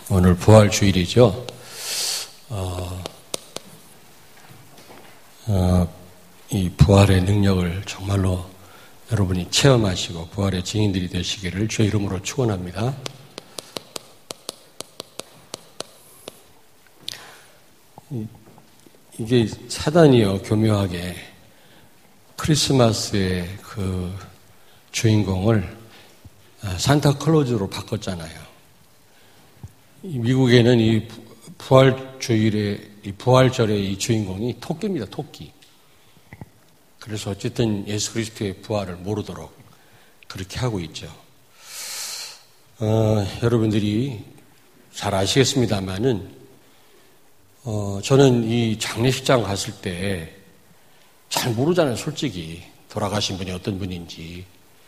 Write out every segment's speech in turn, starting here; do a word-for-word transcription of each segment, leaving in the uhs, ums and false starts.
오늘 부활주일이죠. 어, 어, 이 부활의 능력을 정말로 여러분이 체험하시고 부활의 증인들이 되시기를 주의 이름으로 축원합니다. 이게 사단이요, 교묘하게 크리스마스의 그 주인공을 산타클로즈로 바꿨잖아요. 미국에는 이 부활주일의, 이 부활절의 이 주인공이 토끼입니다, 토끼. 그래서 어쨌든 예수 그리스도의 부활을 모르도록 그렇게 하고 있죠. 어, 여러분들이 잘 아시겠습니다만은, 어, 저는 이 장례식장 갔을 때 잘 모르잖아요, 솔직히. 돌아가신 분이 어떤 분인지.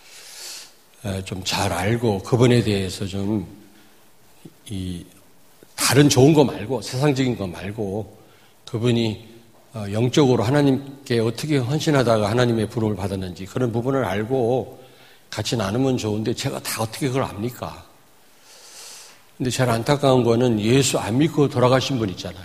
좀 잘 알고 그분에 대해서 좀 이 다른 좋은 거 말고 세상적인 거 말고 그분이 영적으로 하나님께 어떻게 헌신하다가 하나님의 부름을 받았는지 그런 부분을 알고 같이 나누면 좋은데 제가 다 어떻게 그걸 압니까? 근데 제일 안타까운 거는 예수 안 믿고 돌아가신 분 있잖아요.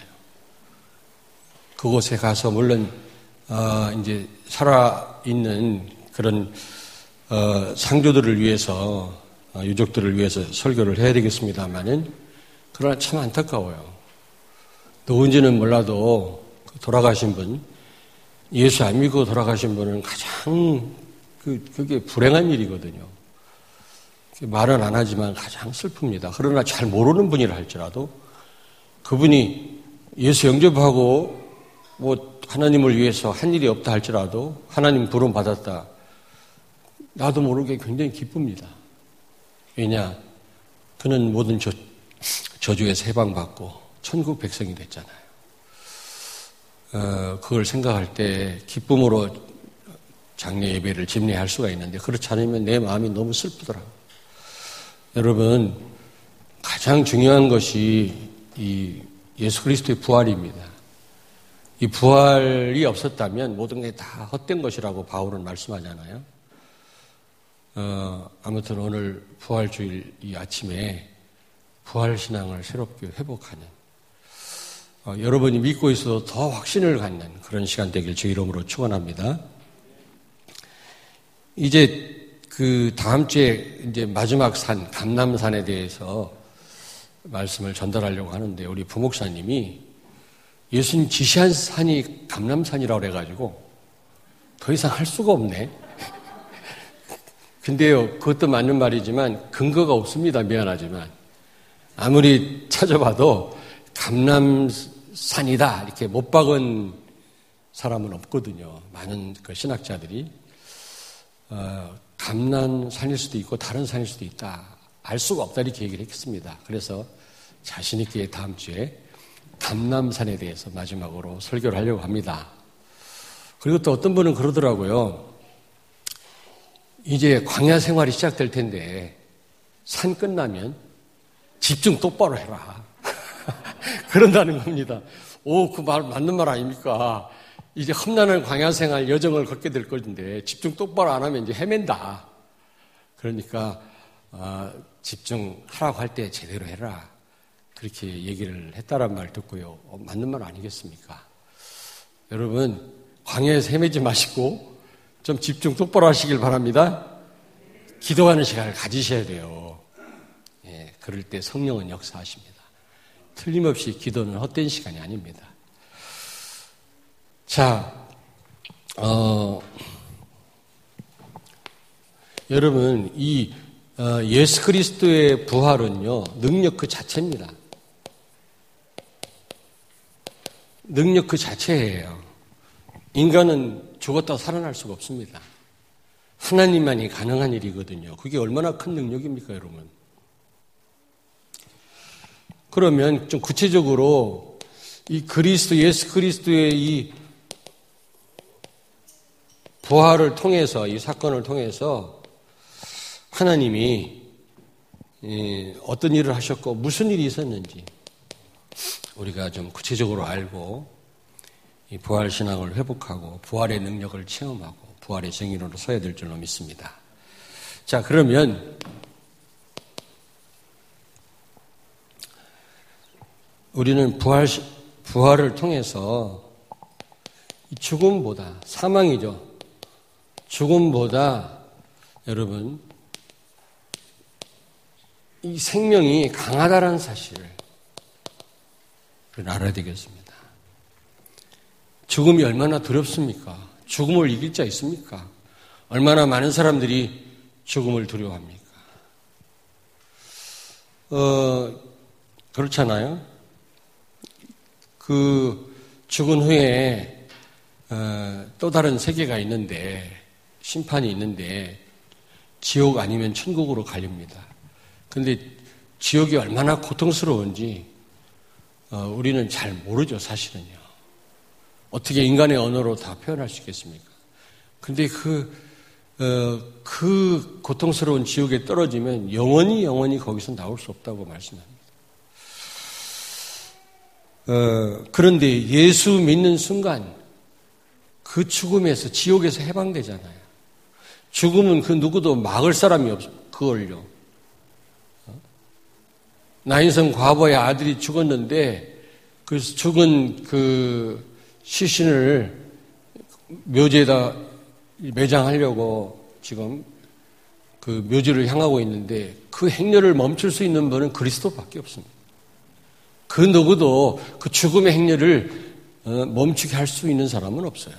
그곳에 가서 물론 어 이제 살아있는 그런 어 상조들을 위해서 유족들을 위해서 설교를 해야 되겠습니다만은 그러나 참 안타까워요. 누군지는 몰라도 돌아가신 분, 예수 안 믿고 돌아가신 분은 가장 그 그게 불행한 일이거든요. 말은 안 하지만 가장 슬픕니다. 그러나 잘 모르는 분이라 할지라도 그분이 예수 영접하고 뭐 하나님을 위해서 한 일이 없다 할지라도 하나님 부름 받았다. 나도 모르게 굉장히 기쁩니다. 왜냐? 그는 모든 저, 저주에서 해방받고 천국 백성이 됐잖아요. 어, 그걸 생각할 때 기쁨으로 장례 예배를 집례할 수가 있는데 그렇지 않으면 내 마음이 너무 슬프더라고요. 여러분, 가장 중요한 것이 이 예수 그리스도의 부활입니다. 이 부활이 없었다면 모든 게 다 헛된 것이라고 바울은 말씀하잖아요. 어, 아무튼 오늘 부활주일 이 아침에 부활신앙을 새롭게 회복하는 어, 여러분이 믿고 있어도 더 확신을 갖는 그런 시간 되길 주 이름으로 축원합니다. 이제 그 다음 주에 이제 마지막 산 감람산에 대해서 말씀을 전달하려고 하는데 우리 부목사님이 예수님 지시한 산이 감람산이라고 그래가지고 더 이상 할 수가 없네. 근데요, 그것도 맞는 말이지만 근거가 없습니다. 미안하지만. 아무리 찾아봐도 감람산이다 이렇게 못 박은 사람은 없거든요. 많은 그 신학자들이. 어, 감람산일 수도 있고 다른 산일 수도 있다. 알 수가 없다 이렇게 얘기를 했습니다. 그래서 자신 있게 다음 주에 감람산에 대해서 마지막으로 설교를 하려고 합니다. 그리고 또 어떤 분은 그러더라고요. 이제 광야 생활이 시작될 텐데 산 끝나면 집중 똑바로 해라. 그런다는 겁니다. 오, 그 말 맞는 말 아닙니까? 이제 험난한 광야 생활 여정을 걷게 될 건데 집중 똑바로 안 하면 이제 헤맨다. 그러니까 어, 집중하라고 할 때 제대로 해라. 그렇게 얘기를 했다란 말 듣고요. 어, 맞는 말 아니겠습니까? 여러분, 광야에서 헤매지 마시고 좀 집중 똑바로 하시길 바랍니다. 기도하는 시간을 가지셔야 돼요. 예, 그럴 때 성령은 역사하십니다. 틀림없이 기도는 헛된 시간이 아닙니다. 자, 어, 여러분, 이 어, 예수 그리스도의 부활은요, 능력 그 자체입니다. 능력 그 자체예요. 인간은 죽었다 살아날 수가 없습니다. 하나님만이 가능한 일이거든요. 그게 얼마나 큰 능력입니까, 여러분? 그러면 좀 구체적으로 이 그리스도, 예수 그리스도의 이 부활을 통해서, 이 사건을 통해서 하나님이 어떤 일을 하셨고 무슨 일이 있었는지 우리가 좀 구체적으로 알고 이 부활 신앙을 회복하고 부활의 능력을 체험하고 부활의 증인으로 서야 될 줄로 믿습니다. 자, 그러면 우리는 부활, 부활을 통해서 죽음보다, 사망이죠. 죽음보다 여러분, 이 생명이 강하다는 사실을 알아야 되겠습니다. 죽음이 얼마나 두렵습니까? 죽음을 이길 자 있습니까? 얼마나 많은 사람들이 죽음을 두려워합니까? 어, 그렇잖아요. 그 죽은 후에 어, 또 다른 세계가 있는데, 심판이 있는데 지옥 아니면 천국으로 갈립니다. 그런데 지옥이 얼마나 고통스러운지 어, 우리는 잘 모르죠, 사실은요. 어떻게 인간의 언어로 다 표현할 수 있겠습니까? 근데 그, 어, 그 고통스러운 지옥에 떨어지면 영원히 영원히 거기서 나올 수 없다고 말씀합니다. 어, 그런데 예수 믿는 순간 그 죽음에서, 지옥에서 해방되잖아요. 죽음은 그 누구도 막을 사람이 없어, 그걸요. 나인성 과부의 아들이 죽었는데 그 죽은 그 시신을 묘지에다 매장하려고 지금 그 묘지를 향하고 있는데 그 행렬을 멈출 수 있는 분은 그리스도밖에 없습니다. 그 누구도 그 죽음의 행렬을 멈추게 할 수 있는 사람은 없어요.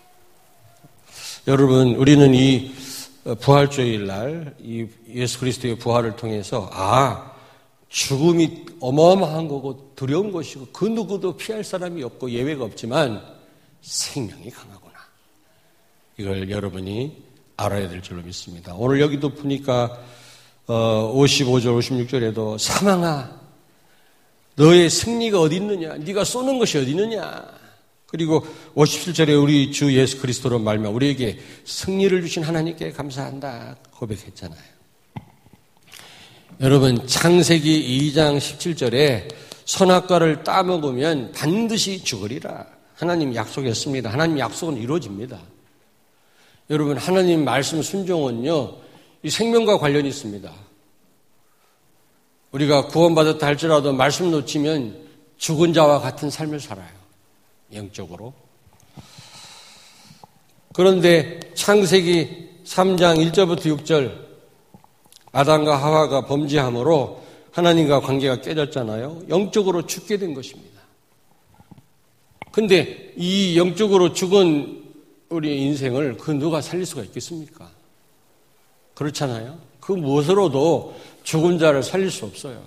여러분, 우리는 이 부활주일 날 이 예수 그리스도의 부활을 통해서 아, 죽음이 어마어마한 거고 두려운 것이고 그 누구도 피할 사람이 없고 예외가 없지만 생명이 강하구나. 이걸 여러분이 알아야 될 줄로 믿습니다. 오늘 여기도 보니까 오십오 절, 오십육 절에도 사망아, 너의 승리가 어디 있느냐? 네가 쏘는 것이 어디 있느냐? 그리고 오십칠 절에 우리 주 예수 그리스도로 말미암아 우리에게 승리를 주신 하나님께 감사한다 고백했잖아요. 여러분, 창세기 이 장 십칠 절에 선악과를 따먹으면 반드시 죽으리라. 하나님 약속했습니다. 하나님 약속은 이루어집니다. 여러분, 하나님 말씀 순종은요, 이 생명과 관련이 있습니다. 우리가 구원받았다 할지라도 말씀 놓치면 죽은 자와 같은 삶을 살아요. 영적으로. 그런데 창세기 삼 장 일 절부터 육 절, 아담과 하와가 범죄함으로 하나님과 관계가 깨졌잖아요. 영적으로 죽게 된 것입니다. 그런데 이 영적으로 죽은 우리의 인생을 그 누가 살릴 수가 있겠습니까? 그렇잖아요. 그 무엇으로도 죽은 자를 살릴 수 없어요.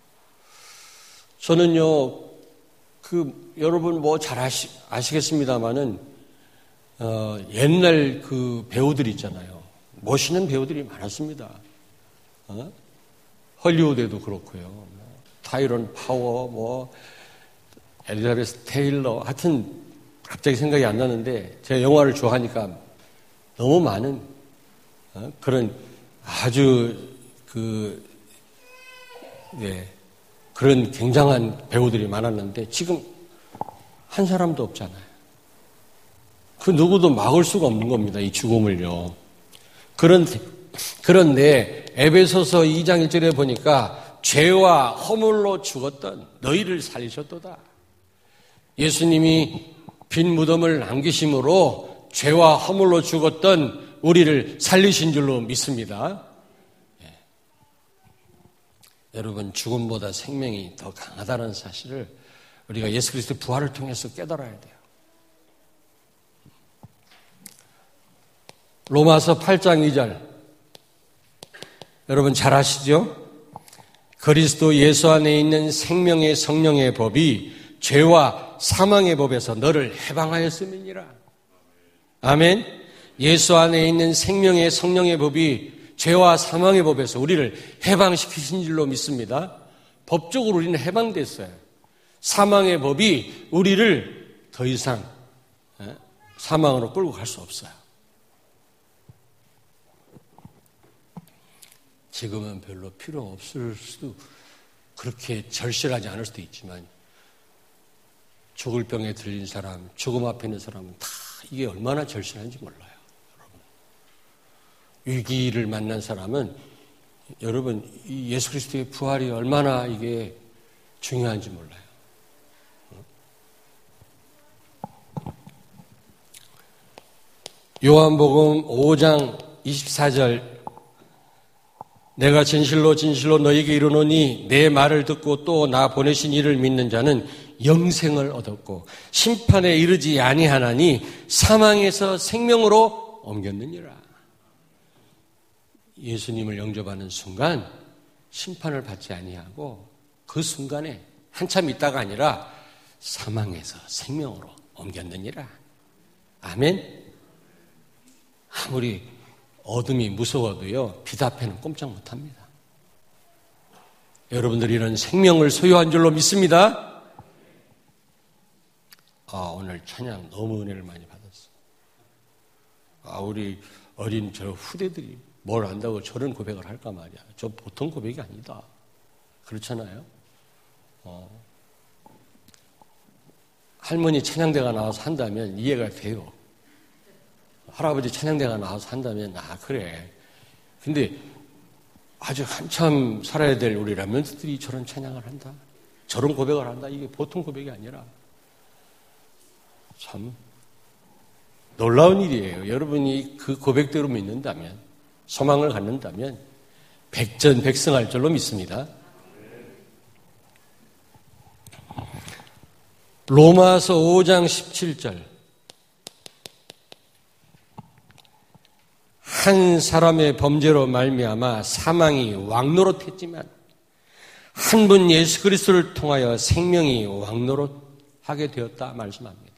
저는요, 그 여러분 뭐 잘 아시, 아시겠습니다마는 어, 옛날 그 배우들 있잖아요. 멋있는 배우들이 많았습니다. 어? 헐리우드에도 그렇고요. 타이런 파워, 뭐 엘리자베스 테일러, 하여튼 갑자기 생각이 안 나는데 제가 영화를 좋아하니까 너무 많은 어? 그런 아주 그 네, 그런 굉장한 배우들이 많았는데 지금 한 사람도 없잖아요. 그 누구도 막을 수가 없는 겁니다. 이 죽음을요. 그런데, 그런데 에베소서 이 장 일 절에 보니까 죄와 허물로 죽었던 너희를 살리셨도다. 예수님이 빈 무덤을 남기심으로 죄와 허물로 죽었던 우리를 살리신 줄로 믿습니다. 예. 여러분, 죽음보다 생명이 더 강하다는 사실을 우리가 예수 그리스도의 부활을 통해서 깨달아야 돼요. 로마서 팔 장 이 절, 여러분 잘 아시죠? 그리스도 예수 안에 있는 생명의 성령의 법이 죄와 사망의 법에서 너를 해방하였음이니라. 아멘. 예수 안에 있는 생명의 성령의 법이 죄와 사망의 법에서 우리를 해방시키신 줄로 믿습니다. 법적으로 우리는 해방됐어요. 사망의 법이 우리를 더 이상 사망으로 끌고 갈 수 없어요. 지금은 별로 필요 없을 수도, 그렇게 절실하지 않을 수도 있지만 죽을 병에 들린 사람, 죽음 앞에 있는 사람은 다 이게 얼마나 절실한지 몰라요. 여러분, 위기를 만난 사람은 여러분 이 예수 그리스도의 부활이 얼마나 이게 중요한지 몰라요. 요한복음 오 장 이십사 절 내가 진실로 진실로 너에게 이르노니 내 말을 듣고 또 나 보내신 이를 믿는 자는 영생을 얻었고 심판에 이르지 아니하나니 사망에서 생명으로 옮겼느니라. 예수님을 영접하는 순간 심판을 받지 아니하고 그 순간에 한참 있다가 아니라 사망에서 생명으로 옮겼느니라. 아멘. 아무리 어둠이 무서워도요, 빛 앞에는 꼼짝 못합니다. 여러분들이 이런 생명을 소유한 줄로 믿습니다. 아, 오늘 찬양 너무 은혜를 많이 받았어. 아, 우리 어린 저 후대들이 뭘 안다고 저런 고백을 할까 말이야. 저 보통 고백이 아니다. 그렇잖아요. 어. 할머니 찬양대가 나와서 한다면 이해가 돼요. 할아버지 찬양대가 나와서 한다면 아 그래. 근데 아주 한참 살아야 될 우리 라면스들이 저런 찬양을 한다. 저런 고백을 한다. 이게 보통 고백이 아니라 참 놀라운 일이에요. 여러분이 그 고백대로 믿는다면, 소망을 갖는다면 백전백승할 줄로 믿습니다. 로마서 오 장 십칠 절 한 사람의 범죄로 말미암아 사망이 왕노릇했지만 한 분 예수 그리스도를 통하여 생명이 왕노릇하게 되었다 말씀합니다.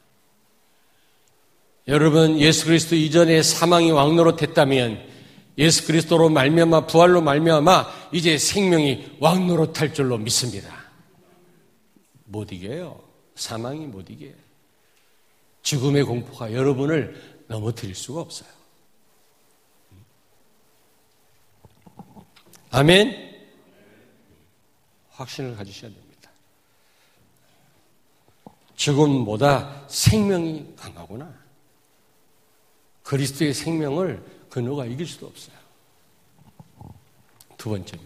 여러분, 예수 그리스도 이전에 사망이 왕노릇했다면 예수 그리스도로 말미암아 부활로 말미암아 이제 생명이 왕노릇할 줄로 믿습니다. 못 이겨요. 사망이 못 이겨요. 죽음의 공포가 여러분을 넘어뜨릴 수가 없어요. 아멘. 확신을 가지셔야 됩니다. 죽음보다 생명이 강하구나. 그리스도의 생명을 그 누가 이길 수도 없어요. 두 번째는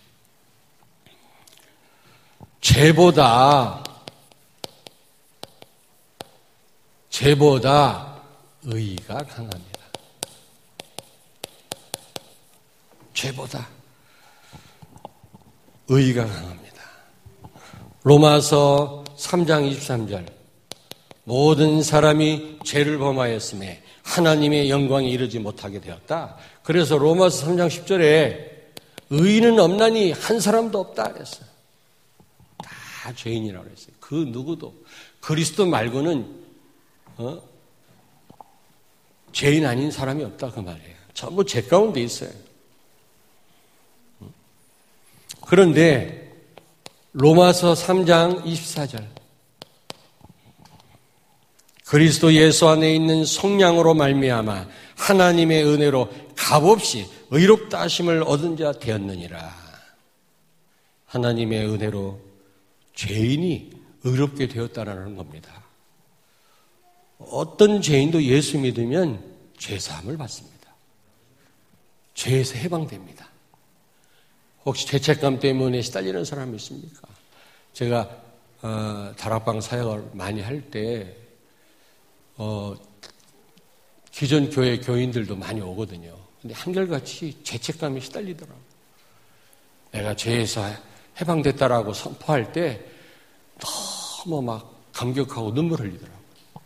죄보다 죄보다 의가 강합니다. 죄보다 의가 강합니다. 로마서 삼 장 이십삼 절 모든 사람이 죄를 범하였음에 하나님의 영광에 이르지 못하게 되었다. 그래서 로마서 삼 장 십 절에 의인은 없나니 한 사람도 없다 그랬어요. 다 죄인이라고 그랬어요. 그 누구도 그리스도 말고는 어? 죄인 아닌 사람이 없다 그 말이에요. 전부 죄 가운데 있어요. 그런데 로마서 삼 장 이십사 절 그리스도 예수 안에 있는 속량으로 말미암아 하나님의 은혜로 값없이 의롭다 하심을 얻은 자 되었느니라. 하나님의 은혜로 죄인이 의롭게 되었다라는 겁니다. 어떤 죄인도 예수 믿으면 죄사함을 받습니다. 죄에서 해방됩니다. 혹시 죄책감 때문에 시달리는 사람이 있습니까? 제가 어, 다락방 사역을 많이 할 때 어, 기존 교회 교인들도 많이 오거든요. 근데 한결같이 죄책감에 시달리더라고요. 내가 죄에서 해방됐다라고 선포할 때 너무 막 감격하고 눈물 흘리더라고요.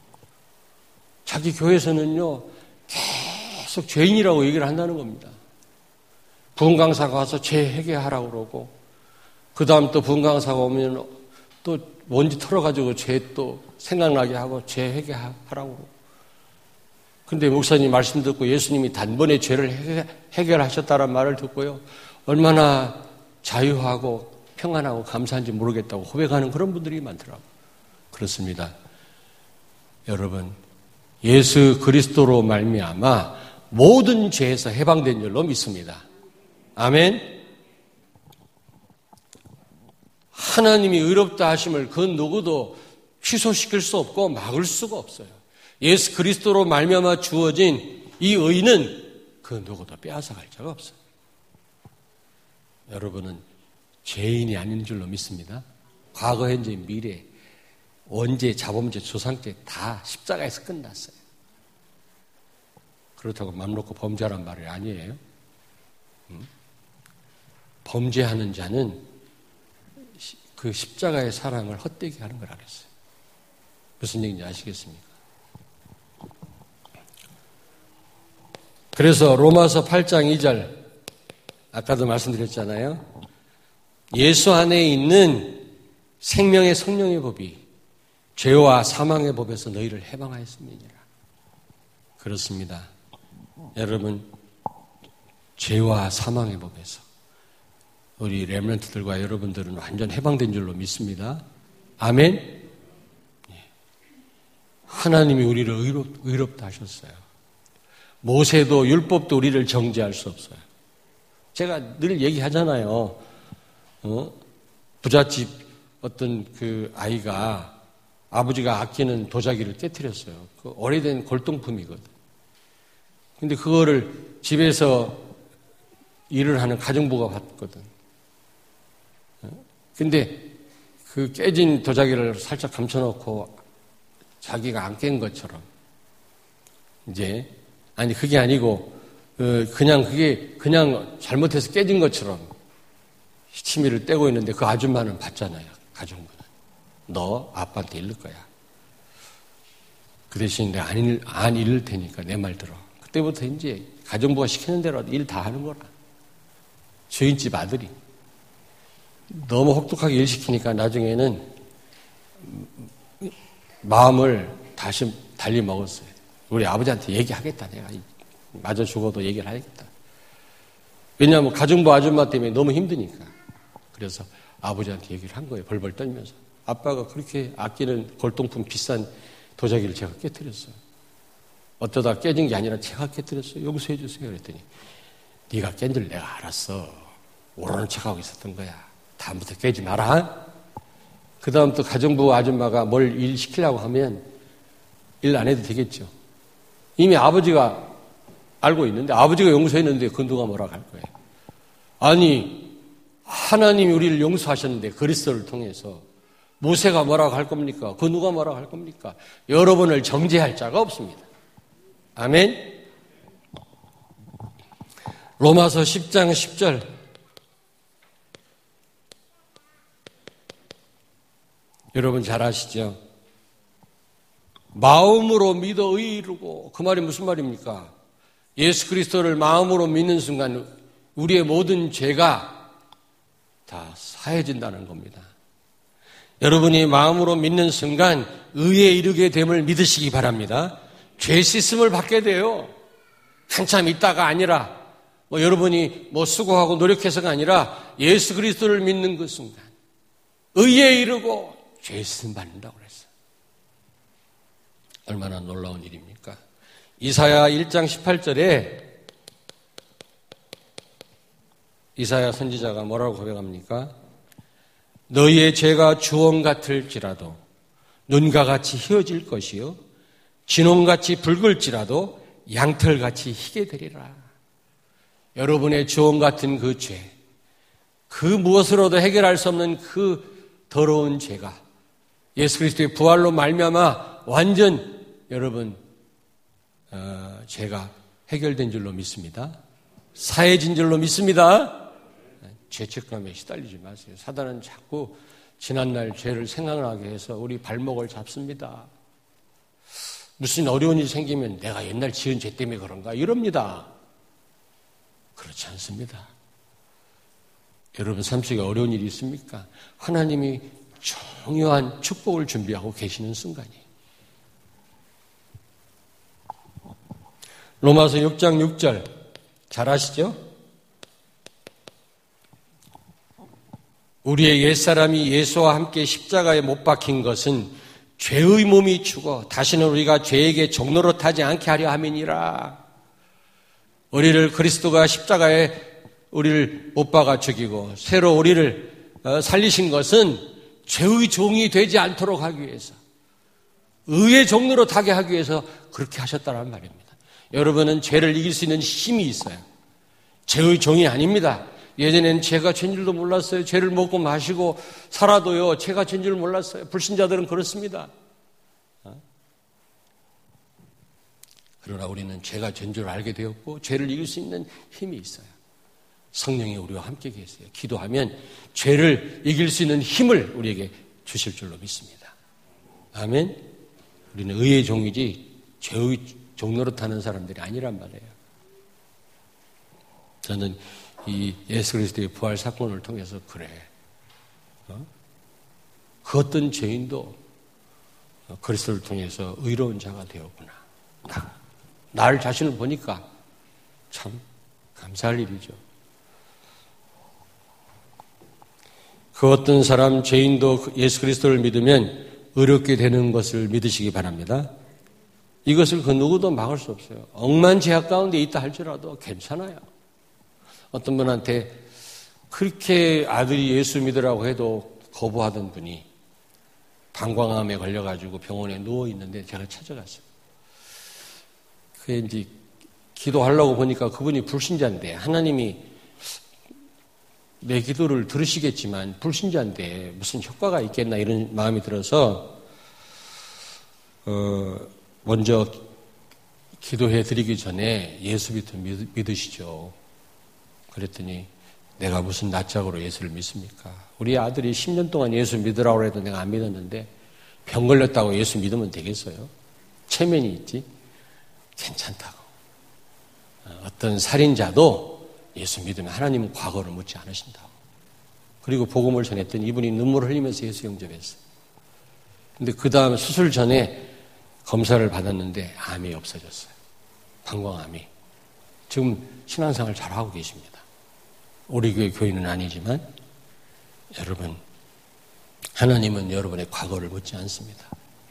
자기 교회에서는요 계속 죄인이라고 얘기를 한다는 겁니다. 부흥강사가 와서 죄 회개하라고 그러고 그 다음 또 부흥강사가 오면 또 먼지 털어가지고 죄 또 생각나게 하고 죄 회개하라고 그러고. 근데 목사님 말씀 듣고 예수님이 단번에 죄를 해결하셨다는 말을 듣고요 얼마나 자유하고 평안하고 감사한지 모르겠다고 고백하는 그런 분들이 많더라고요. 그렇습니다. 여러분, 예수 그리스도로 말미암아 모든 죄에서 해방된 줄로 믿습니다. 아멘. 하나님이 의롭다 하심을 그 누구도 취소시킬 수 없고 막을 수가 없어요. 예수 그리스도로 말미암아 주어진 이 의는 그 누구도 빼앗아갈 자가 없어요. 여러분은 죄인이 아닌 줄로 믿습니다. 과거, 현재, 미래, 원죄, 자범죄, 조상죄 다 십자가에서 끝났어요. 그렇다고 맘 놓고 범죄하란 말이 아니에요. 음? 범죄하는 자는 그 십자가의 사랑을 헛되게 하는 거라 그랬어요. 무슨 얘기인지 아시겠습니까? 그래서 로마서 팔 장 이 절, 아까도 말씀드렸잖아요. 예수 안에 있는 생명의 성령의 법이 죄와 사망의 법에서 너희를 해방하였음이니라. 그렇습니다. 여러분, 죄와 사망의 법에서 우리 렘넌트들과 여러분들은 완전 해방된 줄로 믿습니다. 아멘. 하나님이 우리를 의롭, 의롭다 하셨어요. 모세도 율법도 우리를 정죄할 수 없어요. 제가 늘 얘기하잖아요. 어? 부잣집 어떤 그 아이가 아버지가 아끼는 도자기를 깨트렸어요. 그 오래된 골동품이거든. 근데 그거를 집에서 일을 하는 가정부가 봤거든. 근데 그 깨진 도자기를 살짝 감춰놓고 자기가 안 깬 것처럼 이제 아니 그게 아니고 그냥 그게 그냥 잘못해서 깨진 것처럼 시치미를 떼고 있는데 그 아줌마는 봤잖아요. 가정부는. 너 아빠한테 잃을 거야. 그 대신 내가 안, 잃, 안 잃을 테니까 내 말 들어. 그때부터 이제 가정부가 시키는 대로 일 다 하는 거라. 주인집 아들이. 너무 혹독하게 일 시키니까 나중에는 마음을 다시 달리 먹었어요. 우리 아버지한테 얘기하겠다. 내가 맞아 죽어도 얘기를 하겠다. 왜냐하면 가정부 아줌마 때문에 너무 힘드니까. 그래서 아버지한테 얘기를 한 거예요. 벌벌 떨면서. 아빠가 그렇게 아끼는 골동품 비싼 도자기를 제가 깨뜨렸어요. 어쩌다 깨진 게 아니라 제가 깨뜨렸어요. 용서해 주세요. 그랬더니 네가 깬 줄 내가 알았어. 모르는 척하고 있었던 거야. 다음부터 깨지 마라. 그 다음 또 가정부 아줌마가 뭘 일 시키려고 하면 일 안 해도 되겠죠. 이미 아버지가 알고 있는데 아버지가 용서했는데 그 누가 뭐라 할 거예요. 아니 하나님이 우리를 용서하셨는데 그리스도를 통해서 모세가 뭐라고 할 겁니까? 그 누가 뭐라고 할 겁니까? 여러분을 정죄할 자가 없습니다. 아멘. 로마서 십 장 십 절. 여러분 잘 아시죠? 마음으로 믿어 의에 이르고, 그 말이 무슨 말입니까? 예수 그리스도를 마음으로 믿는 순간 우리의 모든 죄가 다 사해진다는 겁니다. 여러분이 마음으로 믿는 순간 의에 이르게 됨을 믿으시기 바랍니다. 죄 씻음을 받게 돼요. 한참 있다가 아니라 뭐 여러분이 뭐 수고하고 노력해서가 아니라 예수 그리스도를 믿는 그 순간 의에 이르고 죄 씻음 받는다고 그랬어요. 얼마나 놀라운 일입니까? 이사야 일 장 십팔 절에 이사야 선지자가 뭐라고 고백합니까? 너희의 죄가 주홍 같을지라도 눈과 같이 희어질 것이요 진홍같이 붉을지라도 양털같이 희게 되리라. 여러분의 주홍 같은 그 죄, 그 무엇으로도 해결할 수 없는 그 더러운 죄가 예수 그리스도의 부활로 말미암아 완전 여러분 어, 죄가 해결된 줄로 믿습니다. 사해진 줄로 믿습니다. 죄책감에 시달리지 마세요. 사단은 자꾸 지난날 죄를 생각나게 해서 우리 발목을 잡습니다. 무슨 어려운 일이 생기면 내가 옛날 지은 죄 때문에 그런가 이럽니다. 그렇지 않습니다. 여러분 삶 속에 어려운 일이 있습니까? 하나님이 중요한 축복을 준비하고 계시는 순간이에요. 로마서 육 장 육 절 잘 아시죠? 우리의 옛사람이 예수와 함께 십자가에 못 박힌 것은 죄의 몸이 죽어 다시는 우리가 죄에게 종노릇하지 않게 하려 함이니라. 우리를 그리스도가 십자가에 우리를 못 박아 죽이고 새로 우리를 살리신 것은 죄의 종이 되지 않도록 하기 위해서, 의의 종노릇하게 하기 위해서 그렇게 하셨다는 말입니다. 여러분은 죄를 이길 수 있는 힘이 있어요. 죄의 종이 아닙니다. 예전에는 죄가 죄인 줄도 몰랐어요. 죄를 먹고 마시고 살아도요 죄가 죄인 줄 몰랐어요. 불신자들은 그렇습니다. 그러나 우리는 죄가 죄인 줄 알게 되었고 죄를 이길 수 있는 힘이 있어요. 성령이 우리와 함께 계세요. 기도하면 죄를 이길 수 있는 힘을 우리에게 주실 줄로 믿습니다. 아멘. 우리는 의의 종이지 죄의 종노릇하는 사람들이 아니란 말이에요. 저는 이 예수 그리스도의 부활 사건을 통해서 그래. 어? 그 어떤 죄인도 그리스도를 통해서 의로운 자가 되었구나. 나, 나를 자신을 보니까 참 감사할 일이죠. 그 어떤 사람 죄인도 예수 그리스도를 믿으면 의롭게 되는 것을 믿으시기 바랍니다. 이것을 그 누구도 막을 수 없어요. 억만 죄악 가운데 있다 할지라도 괜찮아요. 어떤 분한테 그렇게 아들이 예수 믿으라고 해도 거부하던 분이 방광암에 걸려가지고 병원에 누워있는데 제가 찾아갔어요. 그게 이제 기도하려고 보니까 그분이 불신자인데 하나님이 내 기도를 들으시겠지만 불신자인데 무슨 효과가 있겠나 이런 마음이 들어서 어, 먼저 기도해 드리기 전에 예수부터 믿으시죠. 그랬더니 내가 무슨 낯짝으로 예수를 믿습니까? 우리 아들이 십 년 동안 예수 믿으라고 해도 내가 안 믿었는데 병 걸렸다고 예수 믿으면 되겠어요? 체면이 있지? 괜찮다고. 어떤 살인자도 예수 믿으면 하나님은 과거를 묻지 않으신다고. 그리고 복음을 전했더니 이분이 눈물을 흘리면서 예수 영접했어요. 근데 그 다음 수술 전에 검사를 받았는데 암이 없어졌어요. 방광암이. 지금 신앙생활 잘하고 계십니다. 우리 교회 교인은 아니지만 여러분, 하나님은 여러분의 과거를 묻지 않습니다.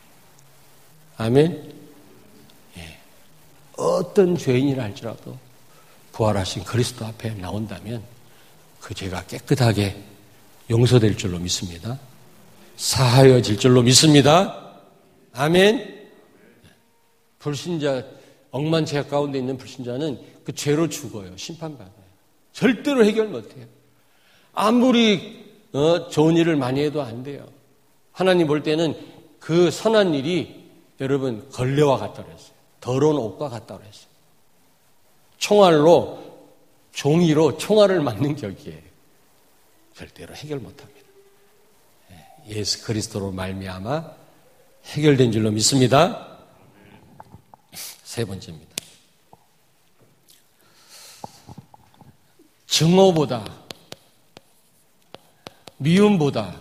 아멘? 예. 어떤 죄인이라 할지라도 부활하신 그리스도 앞에 나온다면 그 죄가 깨끗하게 용서될 줄로 믿습니다. 사하여질 줄로 믿습니다. 아멘? 불신자, 억만 죄악 가운데 있는 불신자는 그 죄로 죽어요. 심판받아요. 절대로 해결 못해요. 아무리 어, 좋은 일을 많이 해도 안 돼요. 하나님 볼 때는 그 선한 일이 여러분 걸레와 같다고 했어요. 더러운 옷과 같다고 했어요. 총알로 종이로 총알을 맞는 격이에요. 절대로 해결 못합니다. 예수 그리스도로 말미암아 해결된 줄로 믿습니다. 세 번째입니다. 증오보다 미움보다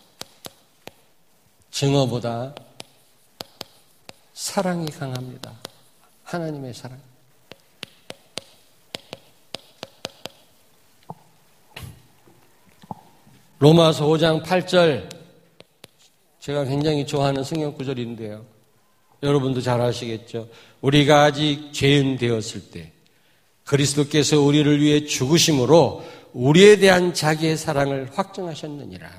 증오보다 사랑이 강합니다. 하나님의 사랑. 로마서 오 장 팔 절 제가 굉장히 좋아하는 성경 구절인데요. 여러분도 잘 아시겠죠? 우리가 아직 죄인 되었을 때 그리스도께서 우리를 위해 죽으심으로 우리에 대한 자기의 사랑을 확증하셨느니라.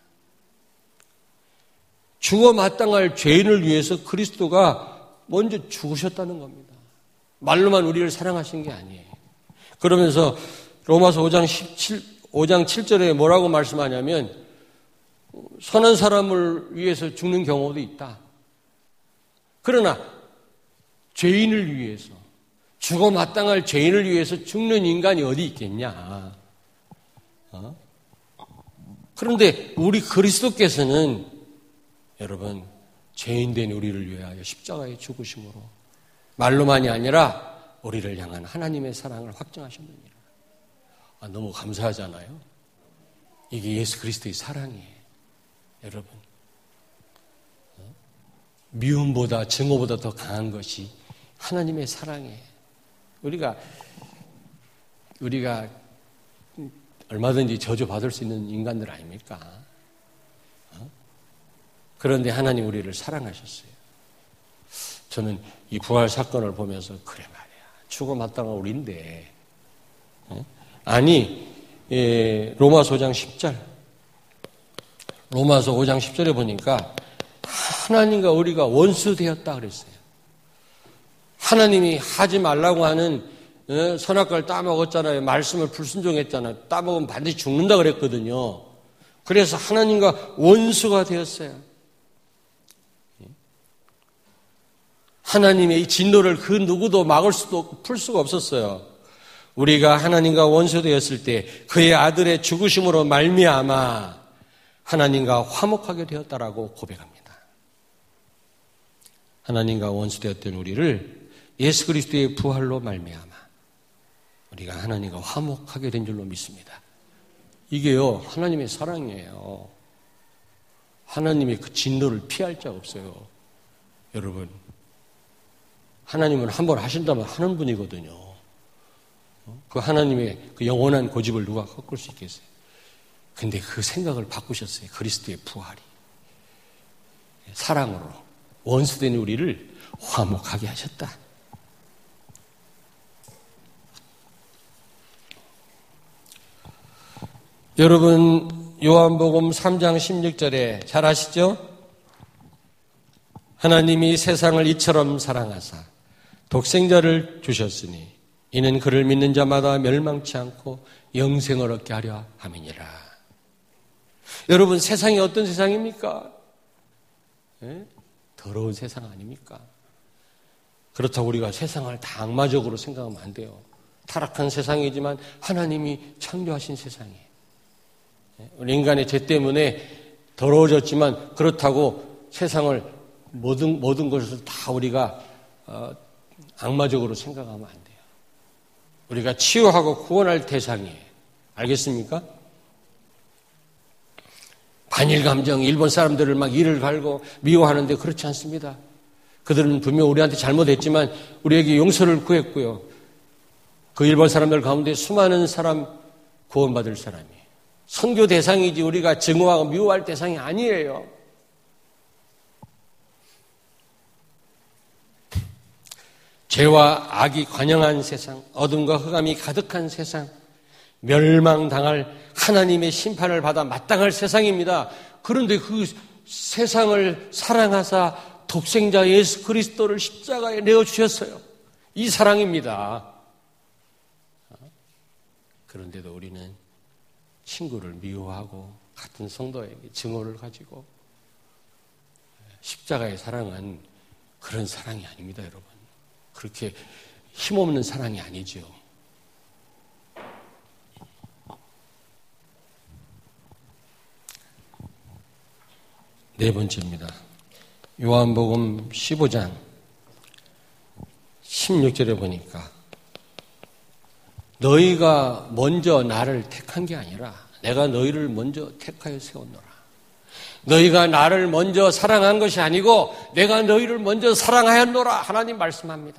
죽어 마땅할 죄인을 위해서 그리스도가 먼저 죽으셨다는 겁니다. 말로만 우리를 사랑하신 게 아니에요. 그러면서 로마서 오 장 십칠, 오 장 칠 절에 뭐라고 말씀하냐면 선한 사람을 위해서 죽는 경우도 있다. 그러나 죄인을 위해서 죽어 마땅할 죄인을 위해서 죽는 인간이 어디 있겠냐. 어? 그런데 우리 그리스도께서는 여러분 죄인된 우리를 위하여 십자가에 죽으심으로 말로만이 아니라 우리를 향한 하나님의 사랑을 확증하셨느니라. 아, 너무 감사하잖아요. 이게 예수 그리스도의 사랑이에요. 여러분 어? 미움보다 증오보다 더 강한 것이 하나님의 사랑이에요. 우리가 우리가 얼마든지 저주받을 수 있는 인간들 아닙니까? 어? 그런데 하나님 우리를 사랑하셨어요. 저는 이 부활 사건을 보면서 그래 말이야. 죽어 마땅한 우리인데 어? 아니 예, 로마서 오 장 십 절 로마서 오 장 십 절에 보니까 하나님과 우리가 원수 되었다 그랬어요. 하나님이 하지 말라고 하는 선악과를 따먹었잖아요. 말씀을 불순종했잖아요. 따먹으면 반드시 죽는다 그랬거든요. 그래서 하나님과 원수가 되었어요. 하나님의 이 진노를 그 누구도 막을 수도 풀 수가 없었어요. 우리가 하나님과 원수되었을 때 그의 아들의 죽으심으로 말미암아 하나님과 화목하게 되었다라고 고백합니다. 하나님과 원수되었던 우리를 예수 그리스도의 부활로 말미암아 우리가 하나님과 화목하게 된 줄로 믿습니다. 이게요, 하나님의 사랑이에요. 하나님의 그 진노를 피할 자 없어요. 여러분, 하나님은 한 번 하신다면 하는 분이거든요. 그 하나님의 그 영원한 고집을 누가 꺾을 수 있겠어요? 근데 그 생각을 바꾸셨어요. 그리스도의 부활이. 사랑으로 원수된 우리를 화목하게 하셨다. 여러분, 요한복음 삼 장 십육 절에 잘 아시죠? 하나님이 세상을 이처럼 사랑하사 독생자를 주셨으니 이는 그를 믿는 자마다 멸망치 않고 영생을 얻게 하려 함이니라. 여러분, 세상이 어떤 세상입니까? 예? 더러운 세상 아닙니까? 그렇다고 우리가 세상을 다 악마적으로 생각하면 안 돼요. 타락한 세상이지만 하나님이 창조하신 세상이에요. 우리 인간의 죄 때문에 더러워졌지만 그렇다고 세상을 모든 모든 것을 다 우리가 어, 악마적으로 생각하면 안 돼요. 우리가 치유하고 구원할 대상이에요. 알겠습니까? 반일 감정, 일본 사람들을 막 이를 갈고 미워하는데 그렇지 않습니다. 그들은 분명 우리한테 잘못했지만 우리에게 용서를 구했고요. 그 일본 사람들 가운데 수많은 사람 구원받을 사람이에요. 선교 대상이지 우리가 증오하고 미워할 대상이 아니에요. 죄와 악이 관영한 세상, 어둠과 흑암이 가득한 세상, 멸망당할 하나님의 심판을 받아 마땅할 세상입니다. 그런데 그 세상을 사랑하사 독생자 예수 그리스도를 십자가에 내어주셨어요. 이 사랑입니다. 그런데도 우리는 친구를 미워하고 같은 성도에게 증오를 가지고 십자가의 사랑은 그런 사랑이 아닙니다, 여러분. 그렇게 힘없는 사랑이 아니죠. 네 번째입니다. 요한복음 십오 장 십육 절에 보니까 너희가 먼저 나를 택한 게 아니라 내가 너희를 먼저 택하여 세웠노라. 너희가 나를 먼저 사랑한 것이 아니고 내가 너희를 먼저 사랑하였노라. 하나님 말씀합니다.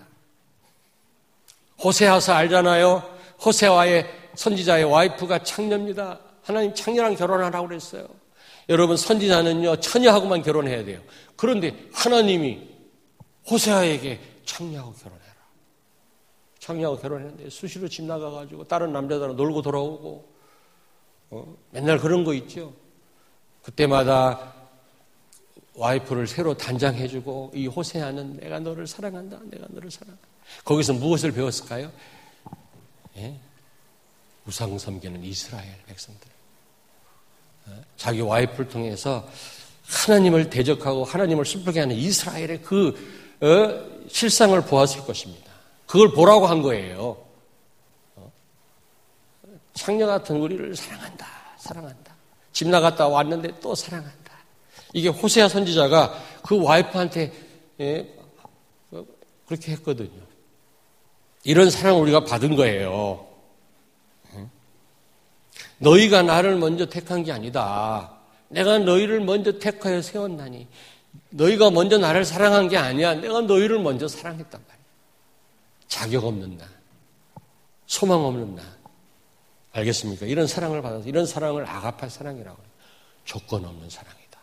호세아서 알잖아요. 호세아의 선지자의 와이프가 창녀입니다. 하나님 창녀랑 결혼하라고 그랬어요. 여러분, 선지자는요 처녀하고만 결혼해야 돼요. 그런데 하나님이 호세아에게 창녀하고 결혼해라. 창녀하고 결혼했는데 수시로 집 나가가지고 다른 남자들하고 놀고 돌아오고 어? 맨날 그런 거 있죠. 그때마다 와이프를 새로 단장해주고 이 호세아는 내가 너를 사랑한다. 내가 너를 사랑한다. 거기서 무엇을 배웠을까요? 예? 우상 섬기는 이스라엘 백성들. 자기 와이프를 통해서 하나님을 대적하고 하나님을 슬프게 하는 이스라엘의 그 어, 실상을 보았을 것입니다. 그걸 보라고 한 거예요. 어? 창녀 같은 우리를 사랑한다. 사랑한다. 집 나갔다 왔는데 또 사랑한다. 이게 호세아 선지자가 그 와이프한테 예, 그렇게 했거든요. 이런 사랑을 우리가 받은 거예요. 너희가 나를 먼저 택한 게 아니다. 내가 너희를 먼저 택하여 세웠나니 너희가 먼저 나를 사랑한 게 아니야. 내가 너희를 먼저 사랑했단 말이야. 자격 없는 나, 소망 없는 나. 알겠습니까? 이런 사랑을 받아서 이런 사랑을 아가파 사랑이라고 해요. 조건 없는 사랑이다.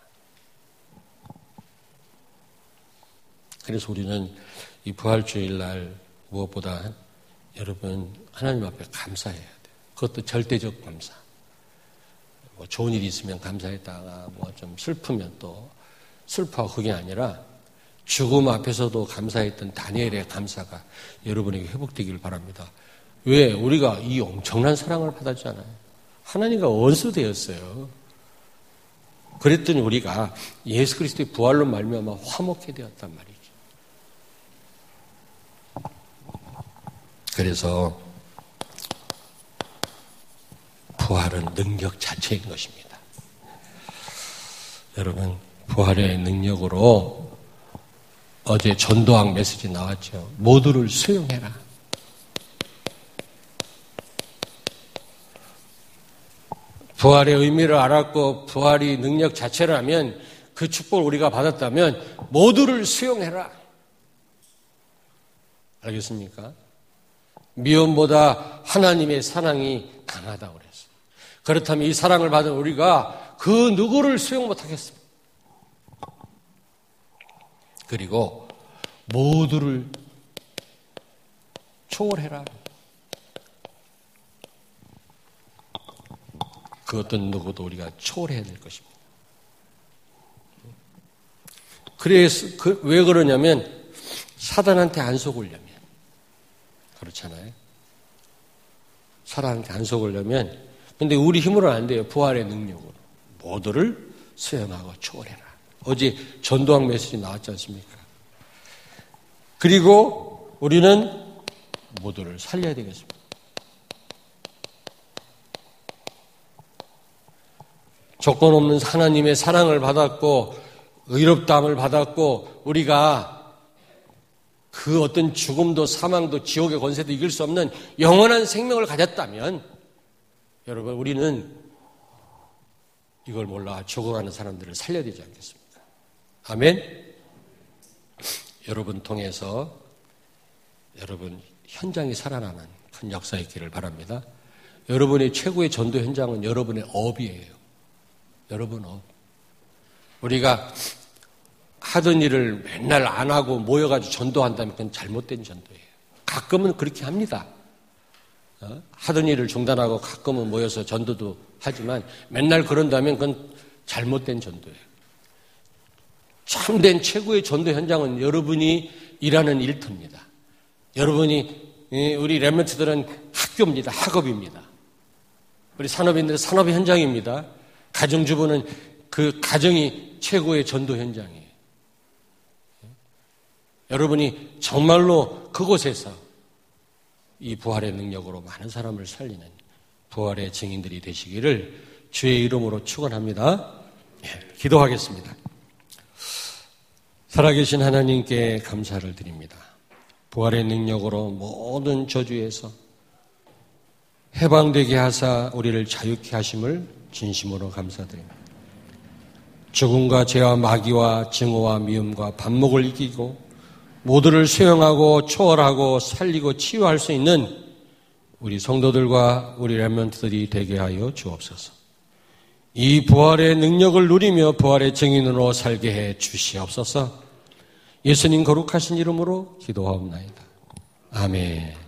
그래서 우리는 이 부활주일 날 무엇보다 여러분 하나님 앞에 감사해야 돼요. 그것도 절대적 감사. 뭐 좋은 일이 있으면 감사했다가 뭐 좀 슬프면 또 슬퍼하고 그게 아니라 죽음 앞에서도 감사했던 다니엘의 감사가 여러분에게 회복되기를 바랍니다. 왜? 우리가 이 엄청난 사랑을 받았잖아요. 하나님과 원수 되었어요. 그랬더니 우리가 예수 그리스도의 부활로 말미암아 화목해 되었단 말이죠. 그래서 부활은 능력 자체인 것입니다. 여러분, 부활의 능력으로 어제 전도학 메시지 나왔죠. 모두를 수용해라. 부활의 의미를 알았고 부활이 능력 자체라면, 그 축복을 우리가 받았다면 모두를 수용해라. 알겠습니까? 미움보다 하나님의 사랑이 강하다고 그랬어요. 그렇다면 이 사랑을 받은 우리가 그 누구를 수용 못하겠습니까? 그리고 모두를 초월해라. 그 어떤 누구도 우리가 초월해야 될 것입니다. 그래서 그, 왜 그러냐면 사단한테 안 속으려면, 그렇잖아요. 사단한테 안 속으려면. 근데 우리 힘으로는 안 돼요. 부활의 능력으로 모두를 수용하고 초월해라. 어제 전도학 메시지 나왔지 않습니까? 그리고 우리는 모두를 살려야 되겠습니다. 조건 없는 하나님의 사랑을 받았고 의롭다함을 받았고 우리가 그 어떤 죽음도 사망도 지옥의 권세도 이길 수 없는 영원한 생명을 가졌다면, 여러분, 우리는 이걸 몰라 죽어가는 사람들을 살려야 되지 않겠습니까? 아멘? 여러분 통해서 여러분 현장이 살아나는 큰 역사 있기를 바랍니다. 여러분의 최고의 전도 현장은 여러분의 업이에요. 여러분 업. 우리가 하던 일을 맨날 안 하고 모여가지고 전도한다면 그건 잘못된 전도예요. 가끔은 그렇게 합니다. 어? 하던 일을 중단하고 가끔은 모여서 전도도 하지만 맨날 그런다면 그건 잘못된 전도예요. 참된 최고의 전도 현장은 여러분이 일하는 일터입니다. 여러분이, 우리 렘넌트들은 학교입니다. 학업입니다. 우리 산업인들은 산업의 현장입니다. 가정주부는 그 가정이 최고의 전도 현장이에요. 여러분이 정말로 그곳에서 이 부활의 능력으로 많은 사람을 살리는 부활의 증인들이 되시기를 주의 이름으로 축원합니다. 예, 기도하겠습니다. 살아계신 하나님께 감사를 드립니다. 부활의 능력으로 모든 저주에서 해방되게 하사 우리를 자유케 하심을 진심으로 감사드립니다. 죽음과 죄와 마귀와 증오와 미움과 반목을 이기고 모두를 수용하고 초월하고 살리고 치유할 수 있는 우리 성도들과 우리 렘넌트들이 되게 하여 주옵소서. 이 부활의 능력을 누리며 부활의 증인으로 살게 해 주시옵소서. 예수님 거룩하신 이름으로 기도하옵나이다. 아멘.